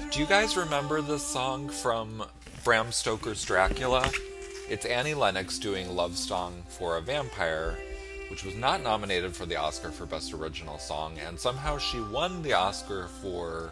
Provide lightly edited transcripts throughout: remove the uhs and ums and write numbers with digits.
Do you guys remember this song from Bram Stoker's Dracula? It's Annie Lennox doing Love Song for a Vampire, which was not nominated for the Oscar for Best Original Song, and somehow she won the Oscar for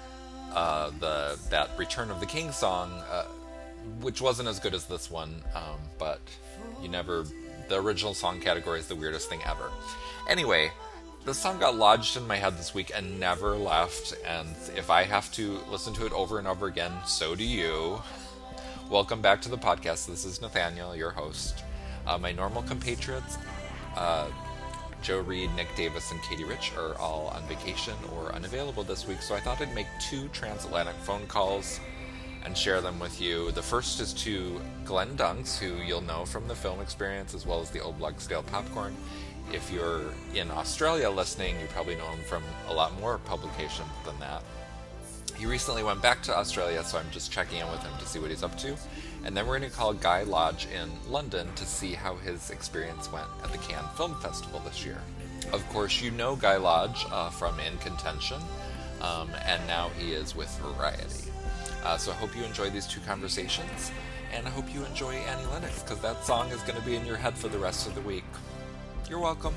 that Return of the King song, which wasn't as good as this one, but the original song category is the weirdest thing ever. Anyway, this song got lodged in my head this week and never left, and if I have to listen to it over and over again, so do you. Welcome back to the podcast. This is Nathaniel, your host. My normal compatriots, Joe Reed, Nick Davis, and Katie Rich, are all on vacation or unavailable this week, so I thought I'd make 2 transatlantic phone calls and share them with you. The first is to Glenn Dunks, who you'll know from the Film Experience as well as the Old Stale Popcorn. If you're in Australia listening, you probably know him from a lot more publications than that. He recently went back to Australia, so I'm just checking in with him to see what he's up to. And then we're going to call Guy Lodge in London to see how his experience went at the Cannes Film Festival this year. Of course, you know Guy Lodge from In Contention, and now he is with Variety. So I hope you enjoy these 2 conversations, and I hope you enjoy Annie Lennox, because that song is going to be in your head for the rest of the week. You're welcome.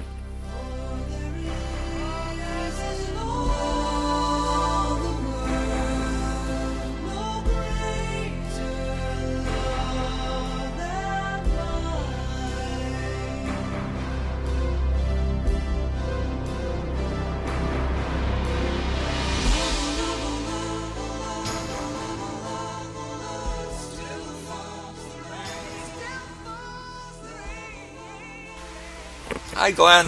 Hi, Glenn.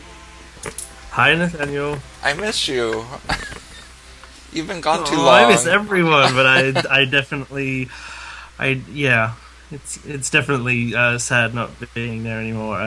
Hi, Nathaniel. I miss you. You've been gone too long. I miss everyone, but I definitely, yeah, it's definitely sad not being there anymore.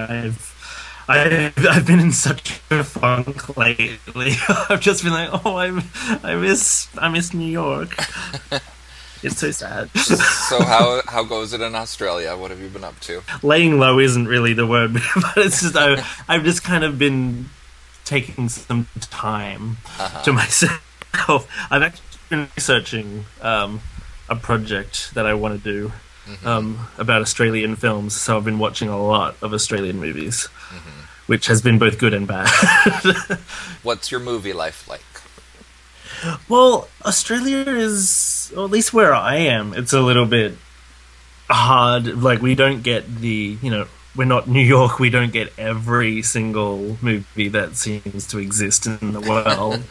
I've been in such a funk lately. I've just been like, I miss New York. It's so sad. So how goes it in Australia? What have you been up to? Laying low isn't really the word, but it's just I've just kind of been taking some time to myself. I've actually been researching a project that I want to do about Australian films, so I've been watching a lot of Australian movies, which has been both good and bad. What's your movie life like? Well, Australia is, or at least where I am, it's a little bit hard. Like, we don't get we're not New York, we don't get every single movie that seems to exist in the world.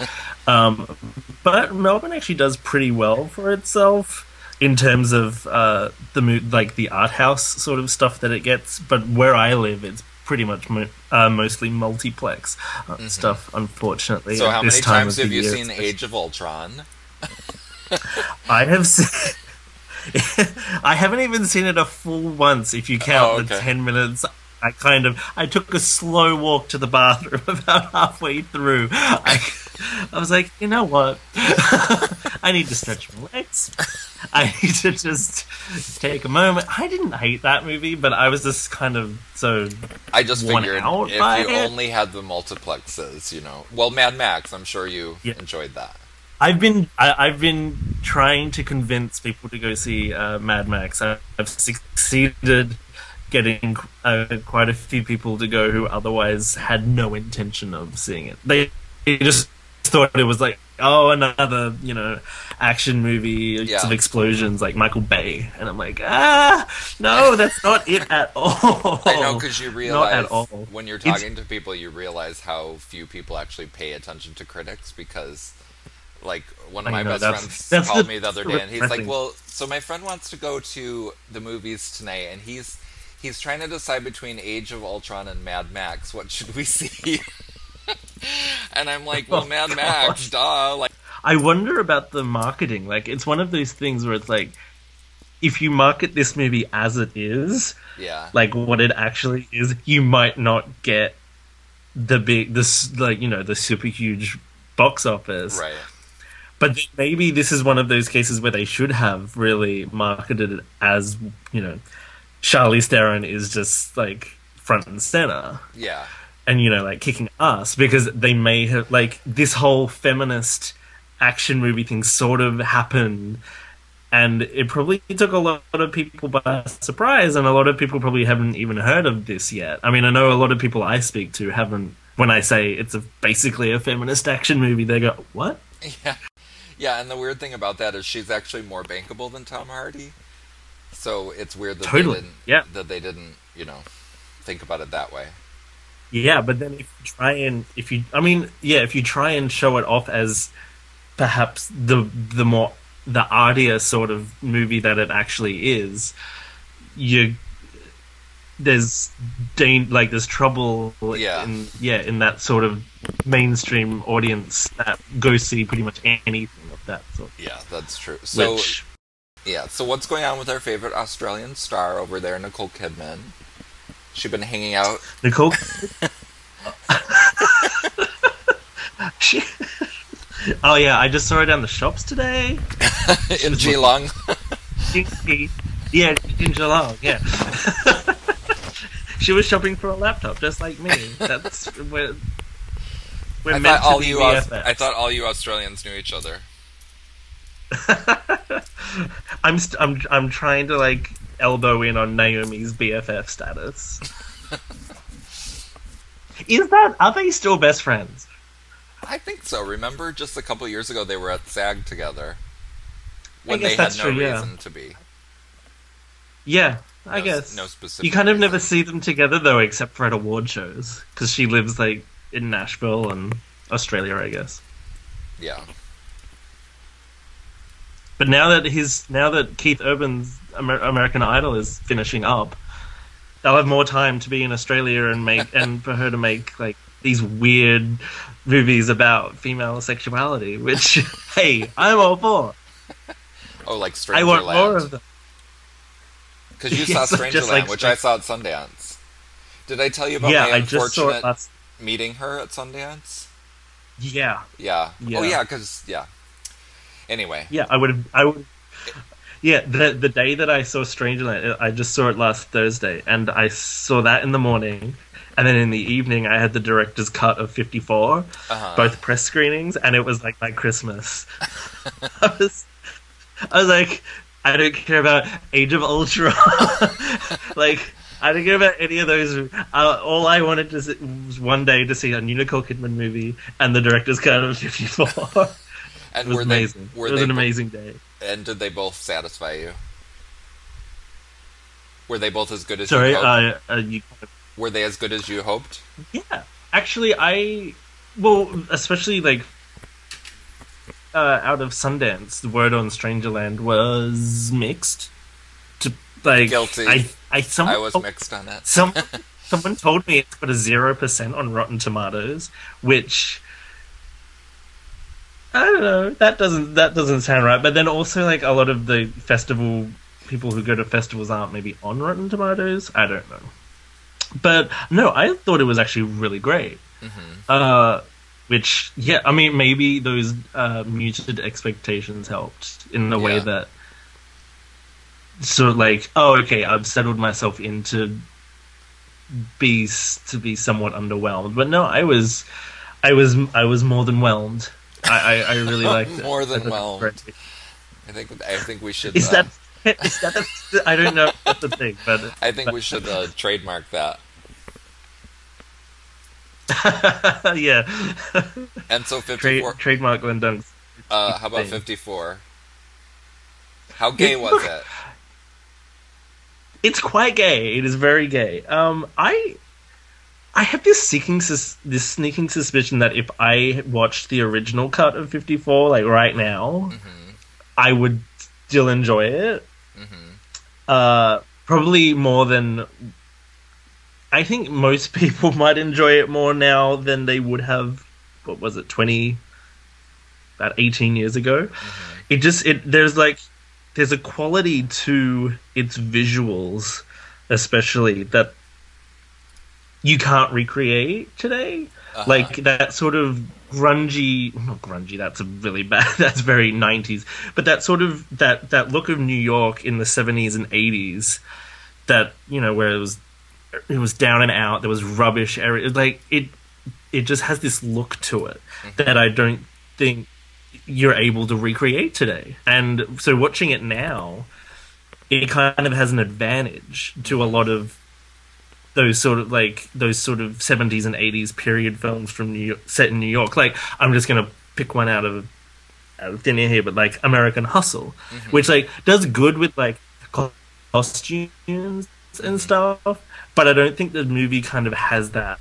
But Melbourne actually does pretty well for itself in terms of the art house sort of stuff that it gets. But where I live, it's pretty much mostly multiplex stuff, unfortunately. So how many times have you seen Age of Ultron? I have seen... I haven't even seen it a full once, if you count the 10 minutes. I took a slow walk to the bathroom about halfway through. I was like, you know what? I need to stretch my legs. I need to just take a moment. I didn't hate that movie, but I was just kind of so I just figured out if you only had the multiplexes, Well, Mad Max, I'm sure you enjoyed that. I've been trying to convince people to go see Mad Max. I've succeeded getting quite a few people to go who otherwise had no intention of seeing it. They just thought it was like, another, action movie, some explosions like Michael Bay. And I'm like, no, that's not it at all. I know, because you realize, not at all. When you're talking to people, you realize how few people actually pay attention to critics, because... Like, one of my best friends called me the other day, and he's like, well, so my friend wants to go to the movies tonight, and he's trying to decide between Age of Ultron and Mad Max. What should we see? And I'm like, well, Mad Max, duh. Like, I wonder about the marketing. Like, it's one of those things where it's like, if you market this movie as it is, like what it actually is, you might not get the super huge box office. Right. But maybe this is one of those cases where they should have really marketed it as, Charlize Theron is just, like, front and center. Yeah. And, like, kicking ass. Because they may have, like, this whole feminist action movie thing sort of happened, and it probably took a lot of people by surprise, and a lot of people probably haven't even heard of this yet. I mean, I know a lot of people I speak to haven't. When I say it's basically a feminist action movie, they go, "What?" Yeah, yeah. And the weird thing about that is she's actually more bankable than Tom Hardy. So it's weird that Totally. Yeah. they didn't think about it that way. Yeah, but then I mean, yeah, if you try and show it off as perhaps the more the artier sort of movie that it actually is, you there's there's trouble Yeah, in that sort of mainstream audience that go see pretty much anything of that sort. yeah, that's true. So Which yeah, so what's going on with our favorite Australian star over there, Nicole Kidman? She been hanging out. Nicole, she, oh yeah, I just saw her down the shops today. In Geelong. Yeah, in Geelong. Yeah, she was shopping for a laptop, just like me. That's we're meant to be BFFs. I thought all you Australians knew each other. I'm trying to like elbow in on Naomi's BFF status. Are they still best friends? I think so. Remember, just a couple years ago, they were at SAG together when I guess they had that's no true, yeah. reason to be. Yeah, I No, guess. no specific. You kind of reason. never see them together though, except for at award shows, because she lives like in Nashville and Australia, I guess. Yeah, But now that Keith Urban's American Idol is finishing up, they'll have more time to be in Australia and make and for her to make like these weird movies about female sexuality. Which, hey, I'm all for. oh, like I want more Strangerland. of them. Because you Yes, saw just Strangerland, like which I saw at Sundance. Did I tell you about Yeah, my I just saw it unfortunate last. meeting her at Sundance? Yeah, Yeah. yeah, Oh, yeah. Because Anyway, yeah. I would. Yeah, the day that I saw Strangerland, I just saw it last Thursday, and I saw that in the morning, and then in the evening I had the director's cut of 54, both press screenings, and it was like my Christmas. I was like, I don't care about Age of Ultron, like I don't care about any of those. All I wanted was one day to see a new Nicole Kidman movie and the director's cut of 54. It and was were amazing. they? Were It was they? an amazing day. And did they both satisfy you? Were they both as good as Sorry, you hoped? you. Were they as good as you hoped? Yeah, actually, well, especially like out of Sundance, the word on Strangerland was mixed. To like, Guilty. someone I was mixed on it. someone told me it's got a 0% on Rotten Tomatoes, which I don't know. That doesn't sound right. But then also, like a lot of the festival people who go to festivals aren't maybe on Rotten Tomatoes. I don't know. But no, I thought it was actually really great. Which, yeah, I mean, maybe those muted expectations helped in the way Yeah. that sort of like, oh, okay, I've settled myself into be somewhat underwhelmed. But no, I was more than whelmed. I really liked it. More than I thought it was whelmed. great. I think we should. Is that? I don't know if that's the thing, but I think we should trademark that. yeah. And so 54. Trademark Glenn Dunk's. How about 54? How gay was it? It's quite gay. It is very gay. I have this sneaking suspicion that if I watched the original cut of 54, like right now, I would still enjoy it. Probably more than. I think most people might enjoy it more now than they would have. What was it? About 18 years ago. There's a quality to its visuals, especially that you can't recreate today. Like that sort of grungy, not grungy, that's a really bad, that's very 90s, but that sort of, that look of New York in the 70s and 80s, that, where it was down and out, there was rubbish, like, it just has this look to it that I don't think you're able to recreate today. And so watching it now, it kind of has an advantage to a lot of those sort of 70s and 80s period films from New York, set in New York. Like, I'm just gonna pick one out of thin air here, but like American Hustle, which like does good with like costumes and stuff, but I don't think the movie kind of has that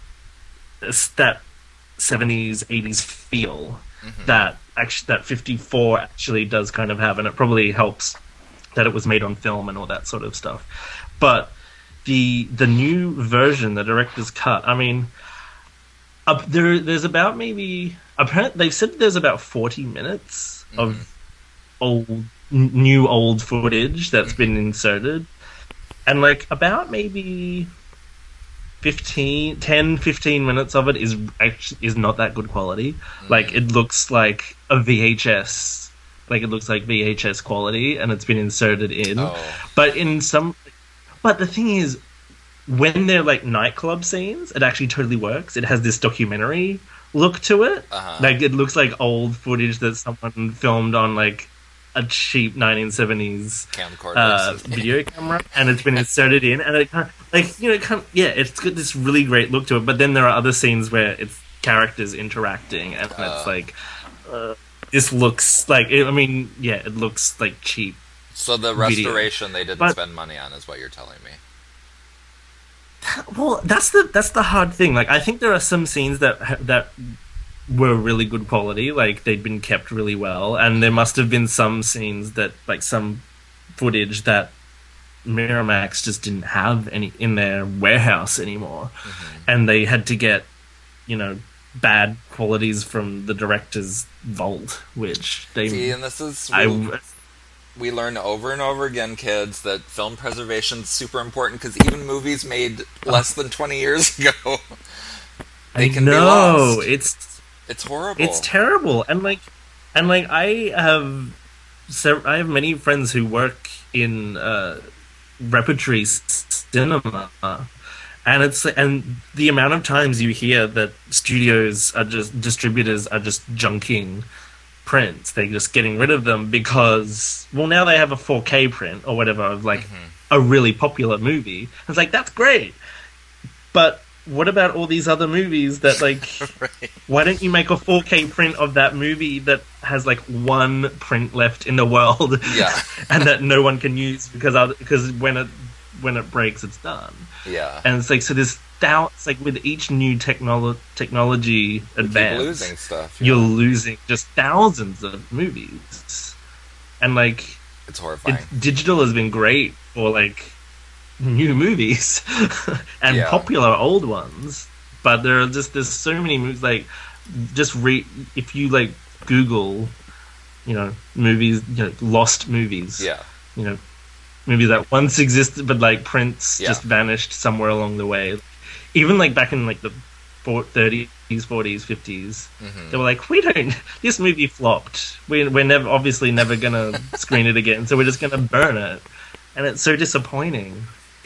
70s 80s feel that actually that 54 actually does kind of have, and it probably helps that it was made on film and all that sort of stuff. But the new version, the director's cut, I mean, there's about maybe, apparently they've said there's about 40 minutes of new old footage that's been inserted, and like about maybe 15 minutes of it is not that good quality. Like, it looks like a VHS, like it looks like VHS quality, and it's been inserted in. But the thing is, when they're like nightclub scenes, it actually totally works. It has this documentary look to it. Like, it looks like old footage that someone filmed on like a cheap 1970s video camera, and it's been inserted in, and it kind of, like, you know, it's got this really great look to it. But then there are other scenes where it's characters interacting, and it's like, this looks like, it looks like cheap. So the restoration they didn't spend money on is what you're telling me. Well, that's the hard thing. Like, I think there are some scenes that were really good quality, like they'd been kept really well, and there must have been some scenes that, like, some footage that Miramax just didn't have any in their warehouse anymore, and they had to get, you know, bad qualities from the director's vault, which they see. And this is we learn over and over again, kids, that film preservation is super important, because even movies made less than 20 years ago, they can be lost. It's horrible. It's terrible. And I have many friends who work in repertory cinema, and the amount of times you hear that distributors are just junking prints, they're just getting rid of them because, well, now they have a 4K print or whatever of like a really popular movie. It's like, that's great, but what about all these other movies that, like, right. Why don't you make a 4K print of that movie that has like one print left in the world, and that no one can use because when it breaks, it's done. Yeah, and it's like, so there's doubts, like, with each new technology advance, losing stuff. You're losing just thousands of movies, and like, it's horrifying. Digital has been great for like new movies and popular old ones, but there's so many movies, like, if you like Google, you know, movies, you know, lost movies, you know, movies that once existed but like prints just vanished somewhere along the way. Even like back in like the 30s, 40s, 50s, they were like, this movie flopped, we're obviously never gonna screen it again, so we're just gonna burn it, and it's so disappointing.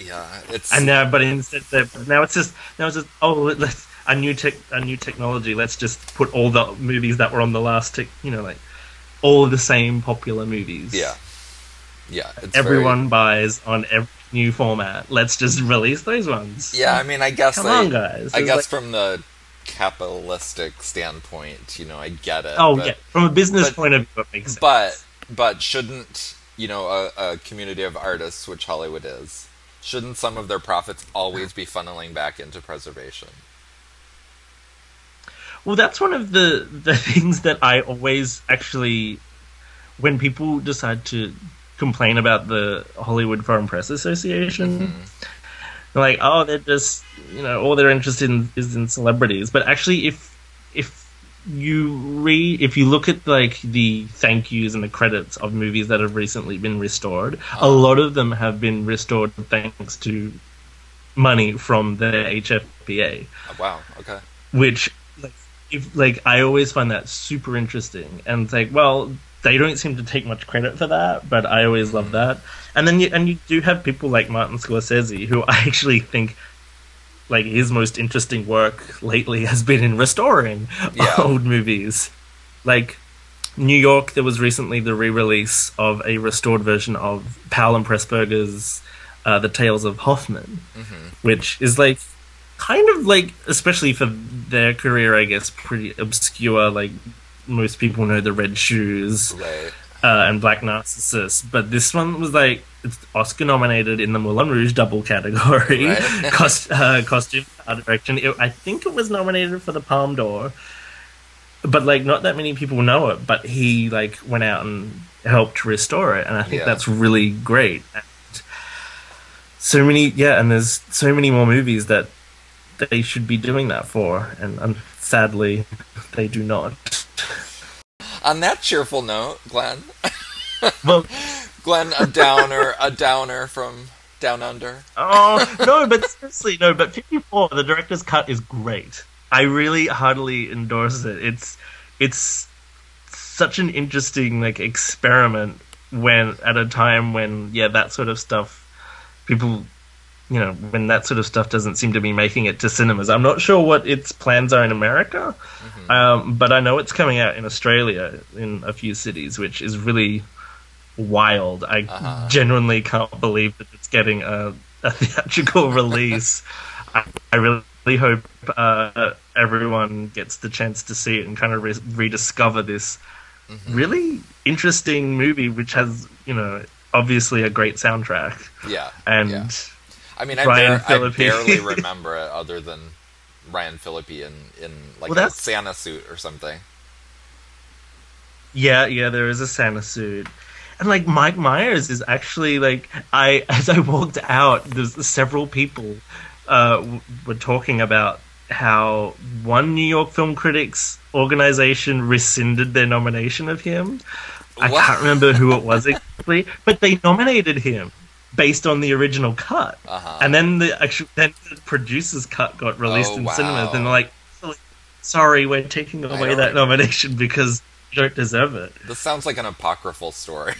Now it's just let's a new technology. Let's just put all the movies that were on the last like all of the same popular movies. Everyone buys on every new format. Let's just release those ones. Yeah, I mean, I guess come on, guys. I guess from the capitalistic standpoint, you know, I get it. From a business point of view, it makes sense. But shouldn't, you know, a community of artists, which Hollywood is, shouldn't some of their profits always be funneling back into preservation? Well, that's one of the things that I always actually, when people decide to complain about the Hollywood Foreign Press Association, they're like, oh, they're just, you know, all they're interested in is in celebrities. But actually, if you look at like the thank yous and the credits of movies that have recently been restored, a lot of them have been restored thanks to money from the HFPA. Oh, wow. Okay. Which, I always find that super interesting, and it's like, well, they don't seem to take much credit for that, but I always love that. And then you do have people like Martin Scorsese, who I actually think, like, his most interesting work lately has been in restoring old movies. Like, New York, there was recently the re-release of a restored version of Powell and Pressburger's The Tales of Hoffman, which is like kind of like, especially for their career, I guess, pretty obscure. Like most people know the Red Shoes Right. and Black Narcissus, but this one was like it's Oscar nominated in the Moulin Rouge double category, Right. costume, art direction. I think it was nominated for the Palme d'Or, but like not that many people know it. But he like went out and helped restore it, and I think Yeah. that's really great. And so many, yeah, and there's so many more movies that they should be doing that for, and sadly, they do not. On that cheerful note, Glenn, Well, Glenn, a downer from Down Under. oh no, but seriously, no. But 54, the director's cut is great. I really heartily endorse it. It's such an interesting like experiment when at a time when that sort of stuff people when that sort of stuff doesn't seem to be making it to cinemas. I'm not sure what its plans are in America, but I know it's coming out in Australia in a few cities, which is really wild. I genuinely can't believe that it's getting a theatrical release. I really hope everyone gets the chance to see it and kind of rediscover this really interesting movie, which has, obviously a great soundtrack. Yeah. And yeah. I mean, Ryan I Phillippe. barely remember it other than Ryan Phillippe in like Well, a that's- Santa suit or something. Yeah, there is a Santa suit. And like Mike Myers is actually like as I walked out, there's several people were talking about how one New York Film Critics organization rescinded their nomination of him. I What? can't remember who it was exactly, but they nominated him based on the original cut. And then the producer's cut got released Oh, in wow. cinemas, and they're like, sorry, we're taking away don't- that nomination because you don't deserve it. This sounds like an apocryphal story.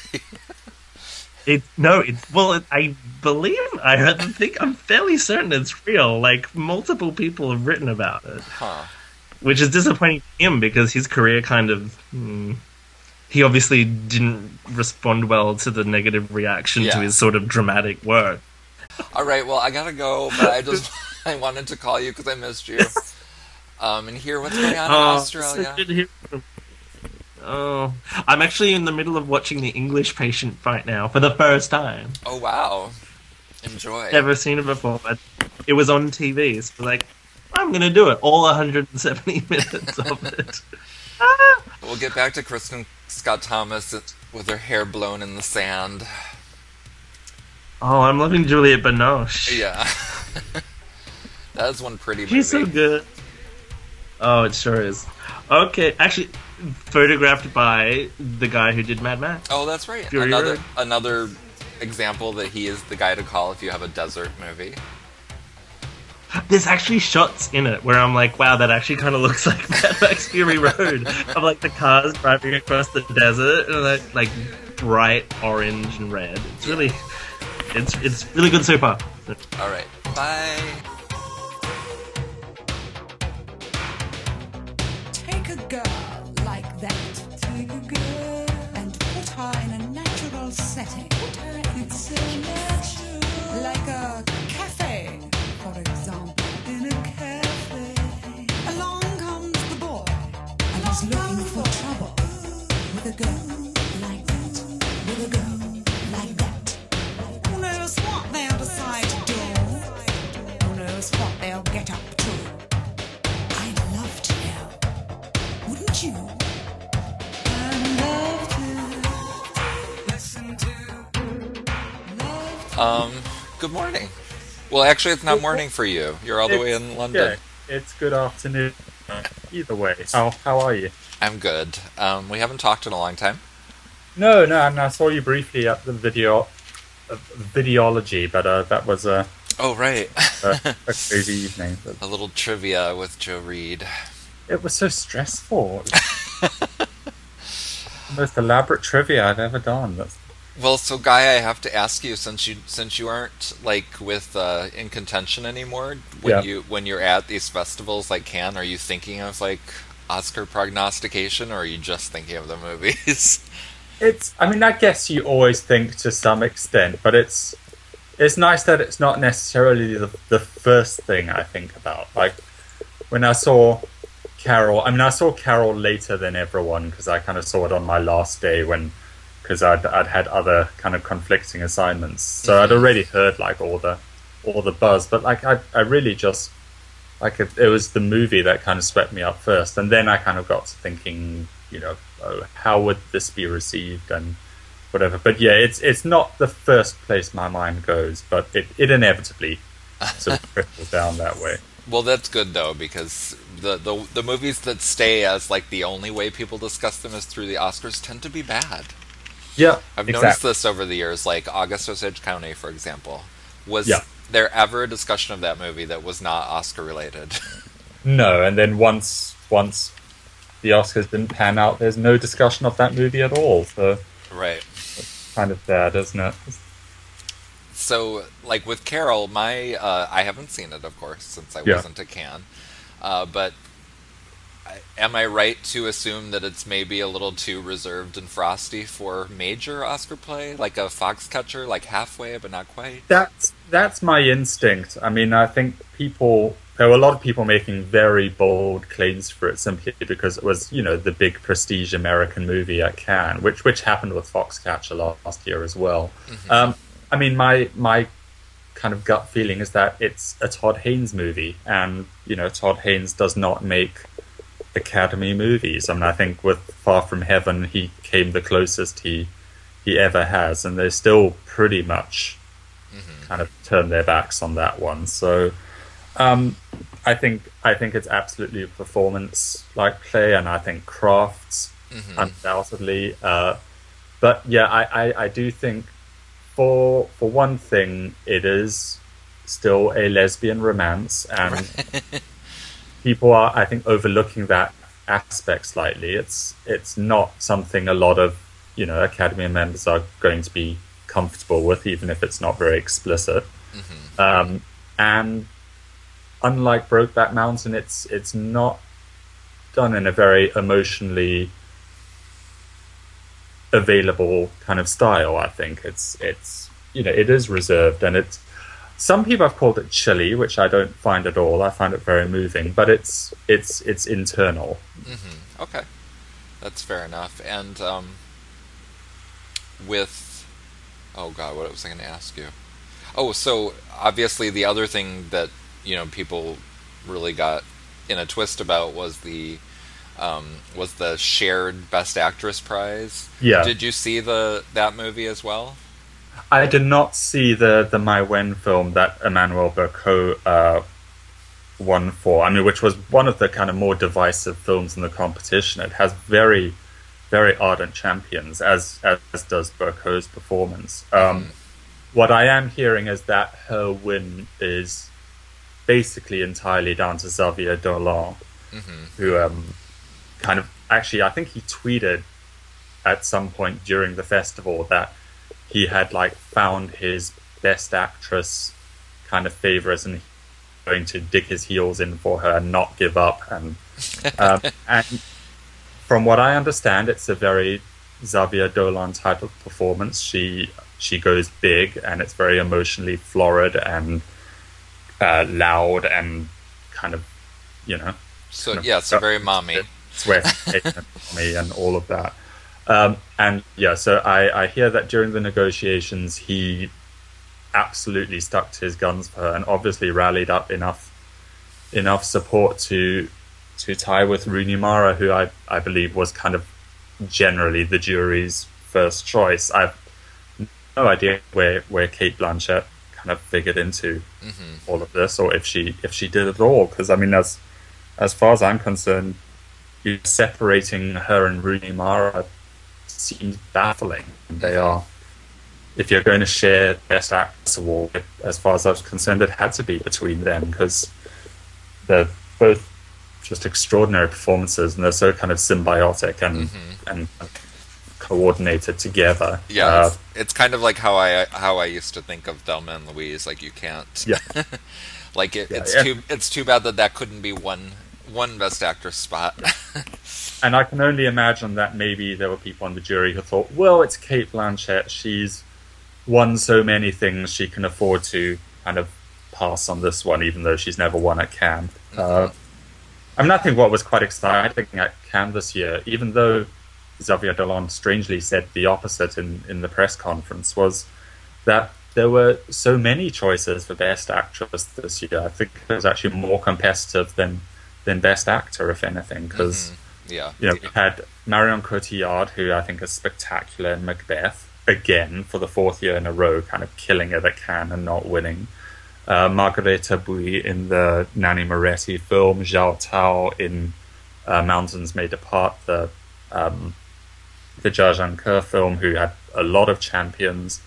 I believe I'm fairly certain it's real. Like multiple people have written about it, Huh. which is disappointing for him because his career kind of he obviously didn't respond well to the negative reaction Yeah. to his sort of dramatic work. All right, well, I gotta go, but I wanted to call you because I missed you. And hear what's going on in Australia. so good to hear from- Oh, I'm actually in the middle of watching The English Patient right now for the first time. Oh, wow. Enjoy. Never seen it before, but it was on TV, so like, I'm gonna do it. All 170 minutes of it. We'll get back to Kristen Scott Thomas with her hair blown in the sand. Oh, I'm loving Juliette Binoche. Yeah. That is one pretty movie. She's so good. Oh, it sure is. Okay, actually, photographed by the guy who did Mad Max. Oh, that's right. Fury Road. Another example that he is the guy to call if you have a desert movie. There's actually shots in it where I'm like, wow, that actually kind of looks like Mad Max Fury Road. Of like the cars driving across the desert and like bright orange and red. It's really, it's really good so far. All right. Bye. Take a girl like that. Take a girl and put her in a natural setting. It's so natural. Like a cafe, for example. In a cafe. Along comes the boy and he's looking for trouble. With a girl like that. With a girl like that. Who knows what they'll decide to do? Who knows what they'll get up to? I'd love to know. Wouldn't you? I'd love to listen to. Good morning. Well, actually, it's not morning for you. You're all the way in London. Yeah, it's good afternoon. Either way, how are you? I'm good. We haven't talked in a long time. No, and I saw you briefly at the videology, but that was a Oh, right. crazy evening. But A little trivia with Joe Reed. it was so stressful. The most elaborate trivia I've ever done. Well, so Guy, I have to ask you, since you aren't like with in contention anymore, Yeah. when you're at these festivals like Cannes, are you thinking of like Oscar prognostication, or are you just thinking of the movies? I mean, I guess you always think to some extent, but it's nice that it's not necessarily the first thing I think about. Like, when I saw Carol, I mean, I saw Carol later than everyone because I kind of saw it on my last day because I'd had other kind of conflicting assignments. So I'd already heard like all the buzz, but like I really just like it was the movie that kind of swept me up first, and then I kind of got to thinking, oh, how would this be received and whatever. But yeah, it's not the first place my mind goes, but it inevitably sort of trickles down that way. Well, that's good though, because the movies that stay as like the only way people discuss them is through the Oscars tend to be bad. Yeah, I've noticed this over the years. Like August Osage County, for example, was there ever a discussion of that movie that was not Oscar related? No, and then once the Oscars didn't pan out, there's no discussion of that movie at all. So Right. it's kind of sad, isn't it? So, like with Carol, I haven't seen it, of course, since I wasn't a Cannes. But am I right to assume that it's maybe a little too reserved and frosty for major Oscar play, like a Foxcatcher, like halfway but not quite? That's my instinct. I mean, I think there were a lot of people making very bold claims for it simply because it was, the big prestige American movie at Cannes, which happened with Foxcatcher last year as well. Mm-hmm. I mean, my kind of gut feeling is that it's a Todd Haynes movie, and Todd Haynes does not make Academy movies. I mean, I think with Far From Heaven, he came the closest he ever has, and they still pretty much kind of turned their backs on that one. So, I think it's absolutely a performance-like play, and I think crafts undoubtedly. But yeah, I do think for one thing, it is still a lesbian romance, and people are, I think, overlooking that aspect slightly. It's not something a lot of Academy members are going to be comfortable with, even if it's not very explicit. And unlike Brokeback Mountain, it's not done in a very emotionally available kind of style. I think it's it is reserved, and it's, some people have called it chilly, which I don't find at all. I find it very moving, but it's internal. Okay, that's fair enough. And with, oh god, what was I going to ask you? Oh, so obviously the other thing that people really got in a twist about was the shared Best Actress prize. Yeah. Did you see that movie as well? I did not see the Mai Wen film that Emmanuel Bercot won for. I mean, which was one of the kind of more divisive films in the competition. It has very, very ardent champions, as does Bercot's performance. What I am hearing is that her win is basically entirely down to Xavier Dolan, who kind of, actually, I think he tweeted at some point during the festival that he had like found his Best Actress kind of favorites and going to dig his heels in for her and not give up. And from what I understand, it's a very Xavier Dolan type of performance. She goes big, and it's very emotionally florid and loud and kind of, So so very mommy. Sweat mommy and all of that. And yeah, so I hear that during the negotiations he absolutely stuck to his guns for her and obviously rallied up enough support to tie with Rooney Mara, who I believe was kind of generally the jury's first choice. I've no idea where Cate Blanchett kind of figured into all of this, or if she did at all. Because I mean, as far as I'm concerned, separating her and Rooney Mara seems baffling. They are, if you're going to share Best Actress award, as far as I was concerned, it had to be between them because they're both just extraordinary performances and they're so kind of symbiotic and coordinated together. Yeah, it's kind of like how I used to think of Thelma and Louise. Like you can't. Yeah. It's too bad that couldn't be one one Best Actress spot. And I can only imagine that maybe there were people on the jury who thought, well, it's Kate Blanchett. She's won so many things, she can afford to kind of pass on this one, even though she's never won at Cannes. I mean, I think what was quite exciting at Cannes this year, even though Xavier Dolan strangely said the opposite in the press conference, was that there were so many choices for Best Actress this year. I think it was actually more competitive than Best Actor, if anything, because Yeah. you know, we had Marion Cotillard, who I think is spectacular in Macbeth, again for the fourth year in a row, kind of killing it at Cannes and not winning. Margareta Bui in the Nanni Moretti film, Zhao Tao in Mountains May Depart, the Jia Zhangke film, who had a lot of champions.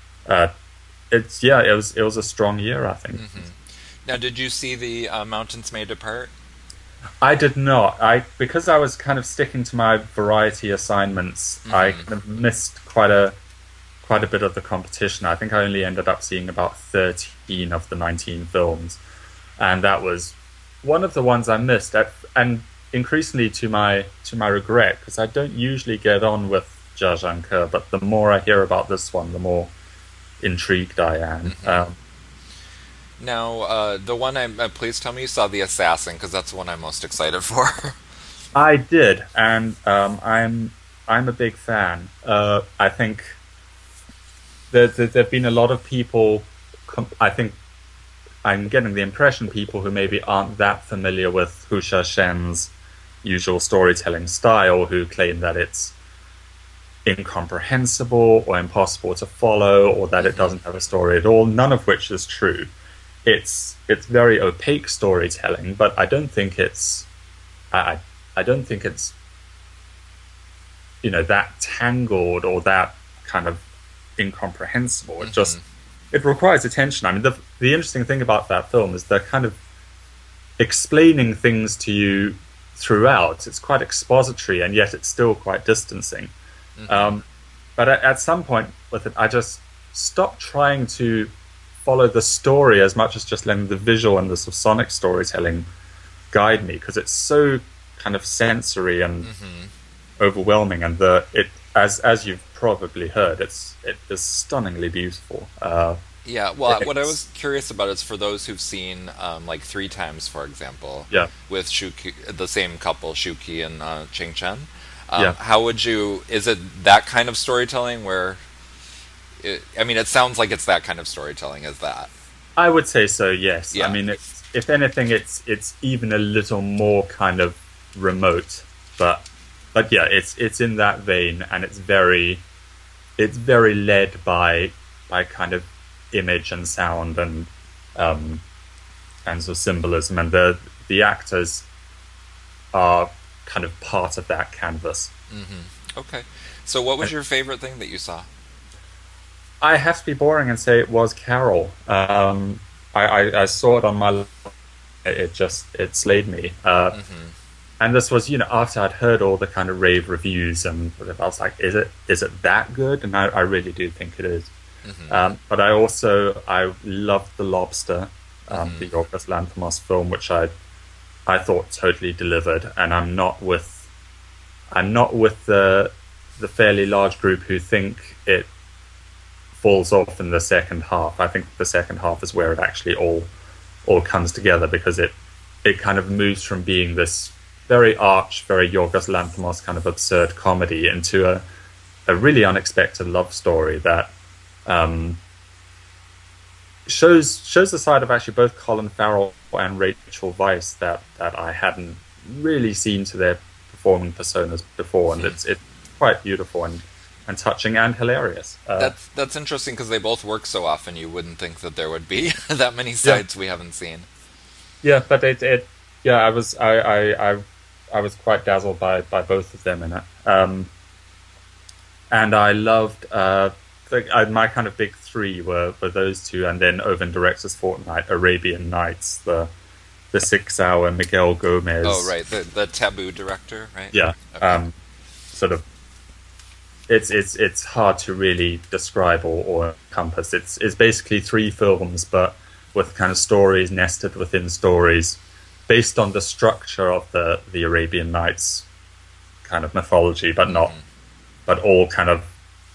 It was a strong year, I think. Now, did you see the Mountains May Depart? I did not. Because I was kind of sticking to my variety assignments. I kind of missed quite a bit of the competition. I think I only ended up seeing about 13 of the 19 films, and that was one of the ones I missed. And increasingly to my regret, because I don't usually get on with Jia Zhangke, but the more I hear about this one, the more intrigued I am. Now, the one please tell me you saw The Assassin, because that's the one I'm most excited for. I did, and I'm a big fan. I think there've been a lot of people. I think I'm getting the impression people who maybe aren't that familiar with Hu Shen's usual storytelling style, who claim that it's incomprehensible or impossible to follow, or that it doesn't have a story at all. None of which is true. It's very opaque storytelling, but I don't think it's I don't think it's that tangled or that kind of incomprehensible. It just it requires attention. I mean, the interesting thing about that film is they're kind of explaining things to you throughout. It's quite expository, and yet it's still quite distancing. But at some point with it, I just stopped trying to follow the story as much as just letting the visual and the sort of sonic storytelling guide me, because it's so kind of sensory and overwhelming, and as you've probably heard, it is stunningly beautiful. Yeah, well, what I was curious about is for those who've seen like Three Times, for example, with Shuki, the same couple, Shuki and Cheng Chen. How would you? Is it that kind of storytelling where? It sounds like it's that kind of storytelling. Is that? I would say so. Yes. Yeah. I mean, if anything, it's even a little more kind of remote, but yeah, it's in that vein, and it's very led by kind of image and sound and sort of symbolism, and the actors are kind of part of that canvas. Okay, so what was your favorite thing that you saw? I have to be boring and say it was Carol. I saw it on my. It slayed me. And this was, after I'd heard all the kind of rave reviews and whatever, I was like, is it that good? And I really do think it is. But I loved The Lobster, the Yorgos Lanthimos film, which I thought totally delivered. And I'm not with the fairly large group who think it falls off in the second half. I think the second half is where it actually all comes together, because it kind of moves from being this very very Yorgos Lanthimos kind of absurd comedy into a really unexpected love story that shows the side of actually both Colin Farrell and Rachel Weisz that I hadn't really seen to their performing personas before, and it's quite beautiful and touching and hilarious. That's interesting, because they both work so often. You wouldn't think that there would be that many sides we haven't seen. Yeah, but I was quite dazzled by both of them in it. And I loved my kind of big three were those two, and then over in Director's Fortnight, Arabian Nights, the 6-hour Miguel Gomez. Oh, right, the Taboo director, right? Yeah, okay. Sort of. It's hard to really describe or encompass. It's basically three films, but with kind of stories nested within stories, based on the structure of the Arabian Nights kind of mythology, but not, but all kind of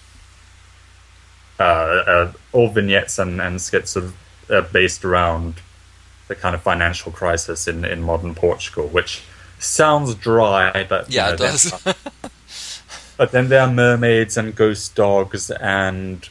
all vignettes and skits are based around the kind of financial crisis in modern Portugal, which sounds dry, but yeah, it does. But then there are mermaids and ghost dogs and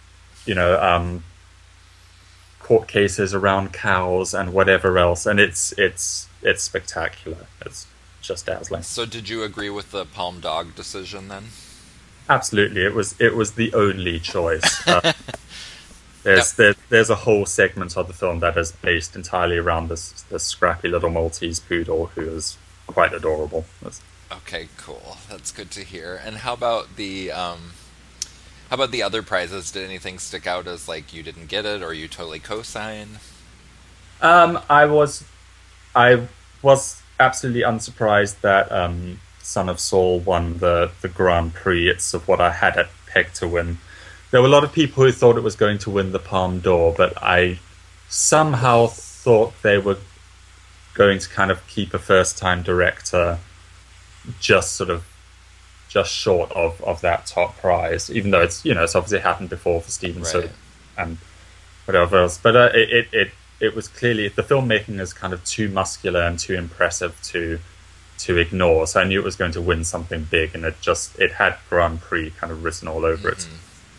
court cases around cows and whatever else, and it's spectacular. It's just dazzling. So, did you agree with the Palm Dog decision then? Absolutely, it was the only choice. There's a whole segment of the film that is based entirely around this scrappy little Maltese poodle who is quite adorable. Okay, cool. That's good to hear. And how about the other prizes? Did anything stick out as like you didn't get it or you totally co-sign? I was absolutely unsurprised that Son of Saul won the Grand Prix. It's of what I had it pegged to win. There were a lot of people who thought it was going to win the Palme d'Or, but I somehow thought they were going to kind of keep a first-time director just short of that top prize, even though it's obviously happened before for Steven Soderbergh and whatever else. But it was clearly the filmmaking is kind of too muscular and too impressive to ignore. So I knew it was going to win something big, and it had Grand Prix kind of written all over it.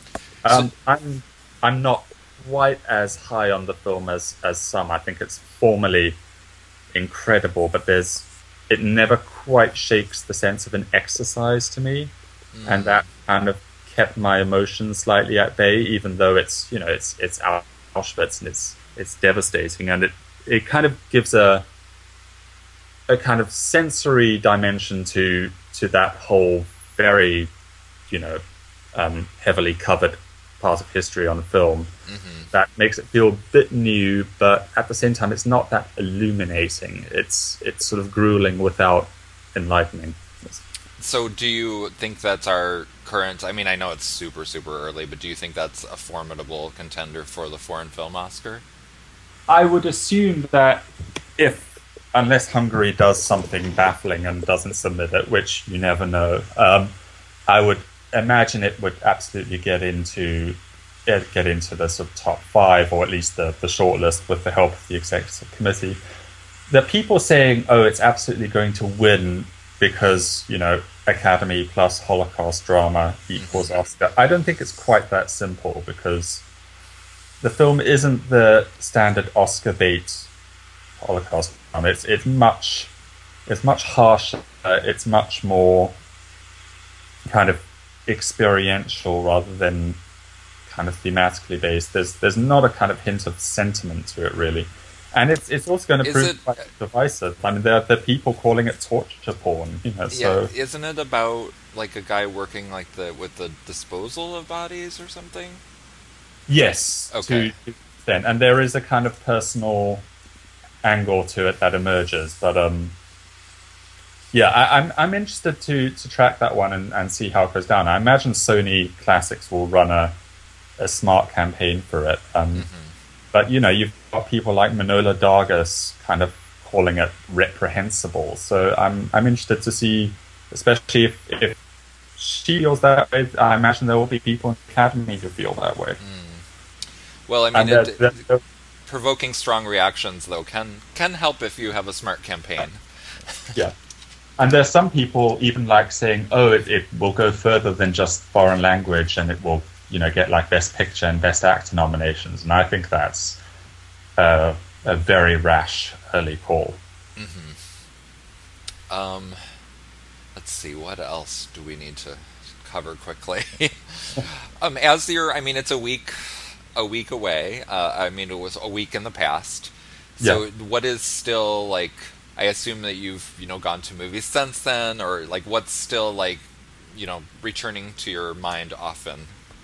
I'm not quite as high on the film as some. I think it's formally incredible, but it never quite shakes the sense of an exercise to me, and that kind of kept my emotions slightly at bay, even though it's Auschwitz and it's devastating, and it kind of gives a kind of sensory dimension to that whole very heavily covered part of history on the film that makes it feel a bit new, but at the same time it's not that illuminating. It's sort of grueling without enlightening. So do you think that's our current, I mean, I know it's super, super early, but do you think that's a formidable contender for the Foreign Film Oscar? I would assume that unless Hungary does something baffling and doesn't submit it, which you never know, I would imagine it would absolutely get into the sort of top 5, or at least the shortlist with the help of the executive committee. The people saying, "Oh, it's absolutely going to win because Academy plus Holocaust drama equals Oscar." I don't think it's quite that simple, because the film isn't the standard Oscar bait Holocaust drama. It's much harsher. It's much more kind of experiential rather than kind of thematically based. There's not a kind of hint of sentiment to it, really, and it's also going to prove quite divisive. I mean, there are people calling it torture porn. So isn't it about like a guy working like with the disposal of bodies or something? Yes. Okay. And there is a kind of personal angle to it that emerges, but I'm interested to track that one and see how it goes down. I imagine Sony Classics will run a smart campaign for it. But you've got people like Manohla Dargis kind of calling it reprehensible. So I'm interested to see, especially if she feels that way. I imagine there will be people in the Academy who feel that way. Well, I mean, provoking strong reactions though can help if you have a smart campaign. Yeah. And there's some people even like saying, "Oh, it will go further than just foreign language, and it will, get like Best Picture and Best Actor nominations." And I think that's a very rash early call. Let's see, what else do we need to cover quickly? It's a week away. It was a week in the past. So what is still like? I assume that you've gone to movies since then, or like what's still like returning to your mind often?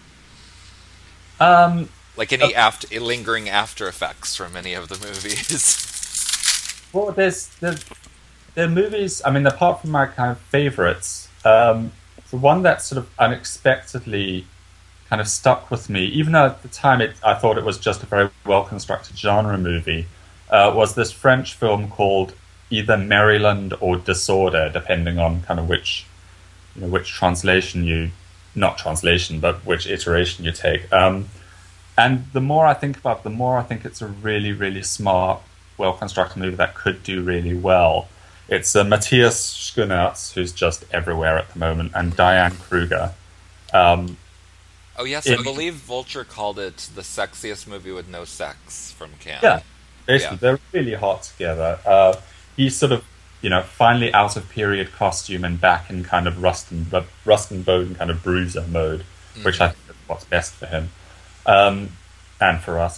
Like any lingering after effects from any of the movies? Well, there are movies. I mean, apart from my kind of favorites, the one that sort of unexpectedly kind of stuck with me, even though at the time I thought it was just a very well constructed genre movie, was this French film called either Maryland or Disorder, depending on kind of which translation not translation, but which iteration you take. And the more I think about it, the more I think it's a really, really smart, well-constructed movie that could do really well. It's Matthias Schoenaerts, who's just everywhere at the moment, and Diane Kruger. Oh yes, I believe Vulture called it the sexiest movie with no sex from Cannes. Yeah, basically, they're really hot together. He's sort of, finally out of period costume and back in kind of rust and bone kind of bruiser mode, which I think is what's best for him. And for us.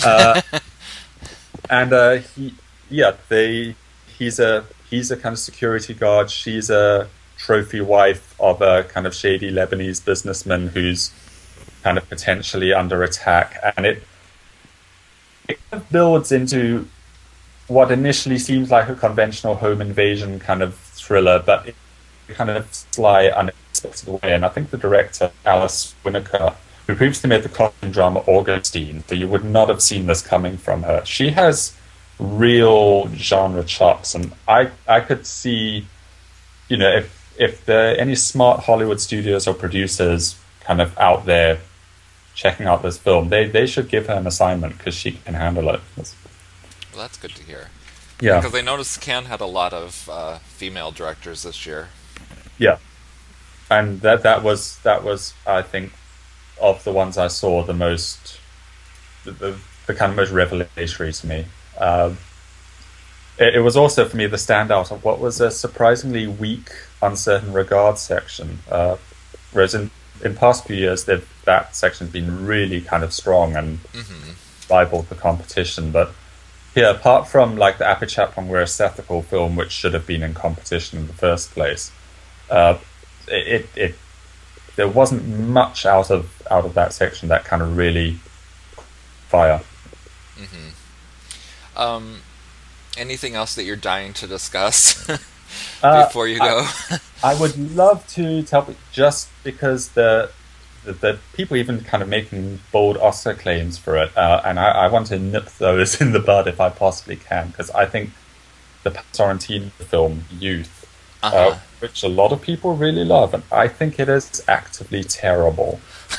He's a kind of security guard. She's a trophy wife of a kind of shady Lebanese businessman who's kind of potentially under attack. And it kind of builds into what initially seems like a conventional home invasion kind of thriller, but in a kind of sly, unexpected way. And I think the director, Alice Winokur, who previously made the costume drama Augustine, so you would not have seen this coming from her. She has real genre chops, and I could see, if there are any smart Hollywood studios or producers kind of out there checking out this film, they should give her an assignment because she can handle it. Well, that's good to hear. Yeah, because I noticed Cannes had a lot of female directors this year. Yeah, and that was I think, of the ones I saw, the most, the kind of most revelatory to me. It was also for me the standout of what was a surprisingly weak Uncertain Regard section. Whereas in past few years, that section's been really kind of strong and rivaled the competition. But here, apart from like the Apichatpong We're Aesthetical film, which should have been in competition in the first place, there wasn't much out of that section that kind of really fire. Anything else that you're dying to discuss before you go? I would love to tell, just because the people even kind of making bold Oscar claims for it, and I want to nip those in the bud if I possibly can, because I think the Sorrentino film Youth, which a lot of people really love, and I think it is actively terrible.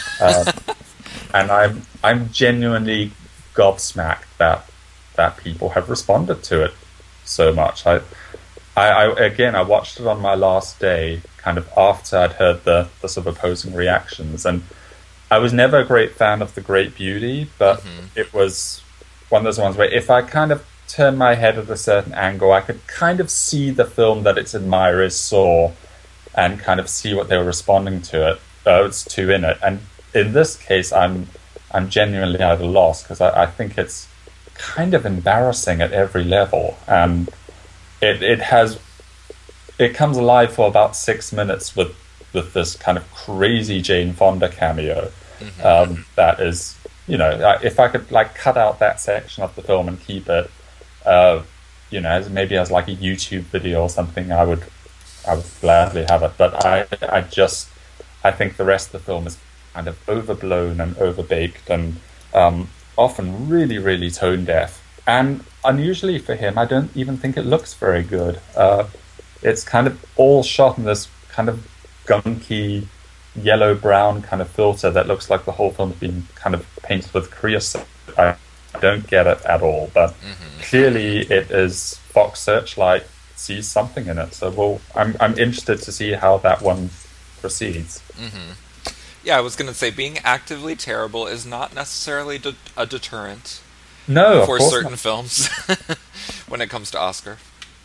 And I'm genuinely gobsmacked that people have responded to it so much. I watched it on my last day, kind of after I'd heard the sort of opposing reactions, and I was never a great fan of The Great Beauty, but it was one of those ones where if I kind of turned my head at a certain angle, I could kind of see the film that its admirers saw and kind of see what they were responding to in it. And in this case, I'm genuinely at a loss, because I think it's kind of embarrassing at every level. And it comes alive for about 6 minutes with this kind of crazy Jane Fonda cameo. That is, if I could like cut out that section of the film and keep it, maybe as like a YouTube video or something, I would gladly have it. But I think the rest of the film is kind of overblown and overbaked, and often really, really tone deaf. And unusually for him, I don't even think it looks very good. It's kind of all shot in this kind of gunky yellow-brown kind of filter that looks like the whole film's been kind of painted with creosote. I don't get it at all, but clearly it is Fox Searchlight sees something in it. So I'm interested to see how that one proceeds. Yeah, I was going to say, being actively terrible is not necessarily a deterrent for certain films when it comes to Oscar.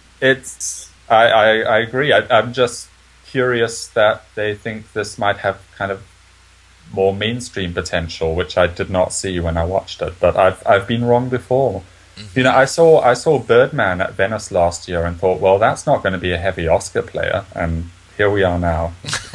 I agree. I'm just curious that they think this might have kind of more mainstream potential, which I did not see when I watched it. But I've been wrong before. I saw Birdman at Venice last year and thought, well, that's not going to be a heavy Oscar player, and here we are now.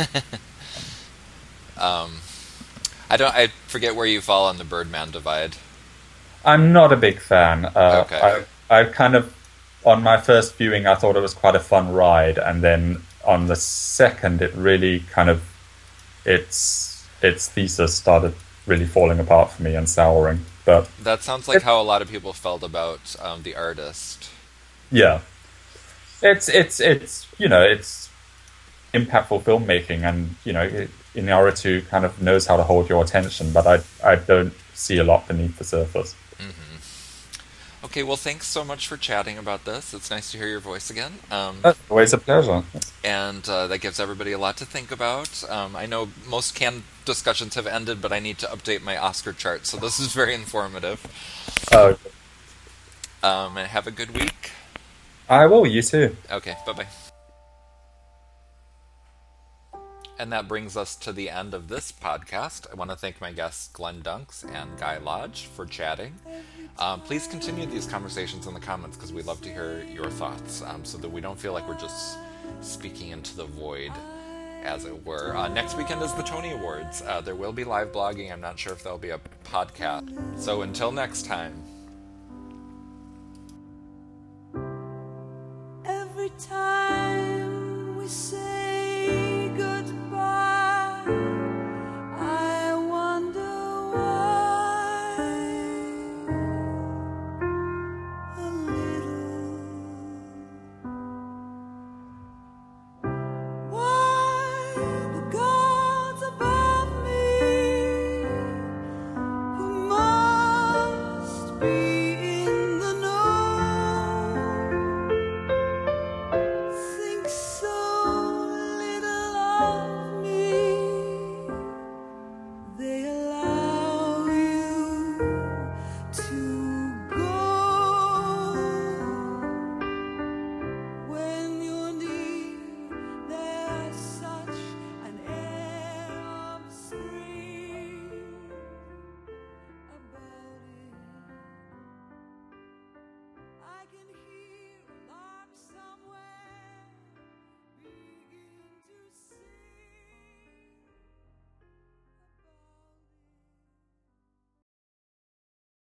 I forget where you fall on the Birdman divide. I'm not a big fan. Okay. I kind of, on my first viewing, I thought it was quite a fun ride, and then on the second, it really kind of, its thesis started really falling apart for me and souring. But that sounds like how a lot of people felt about The Artist. Yeah. It's you know, it's impactful filmmaking, and Inarritu kind of knows how to hold your attention, but I don't see a lot beneath the surface. Okay, well, thanks so much for chatting about this. It's nice to hear your voice again. Always a pleasure. And that gives everybody a lot to think about. I know most Cannes discussions have ended, but I need to update my Oscar chart, so this is very informative. Oh, And have a good week. I will. You too. Okay, bye-bye. And that brings us to the end of this podcast. I want to thank my guests Glenn Dunks and Guy Lodge for chatting. Please continue these conversations in the comments because we'd love to hear your thoughts so that we don't feel like we're just speaking into the void, as it were. Next weekend is the Tony Awards. There will be live blogging. I'm not sure if there'll be a podcast. So until next time.